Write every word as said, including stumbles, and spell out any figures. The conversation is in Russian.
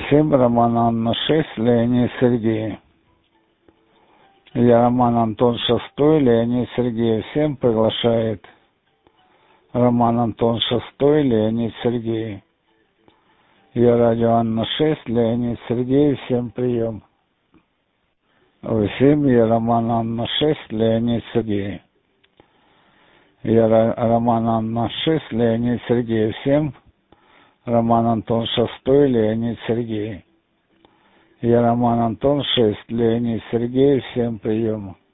семь, Роман Анна шесть, Леонид Сергей. Я Роман Антон шестой, Леонид Сергей всем приглашает. Роман Антон шестой, Леонид Сергей. Я Радио Анна шесть, Леонид Сергей, всем прием. семь, я Роман Анна шесть, Леонид Сергей. Я Роман Анна шесть, Леонид Сергей, всем. Роман Антон шестой, Леонид Сергей. Я Роман Антон шесть, Леонид Сергей, всем прием.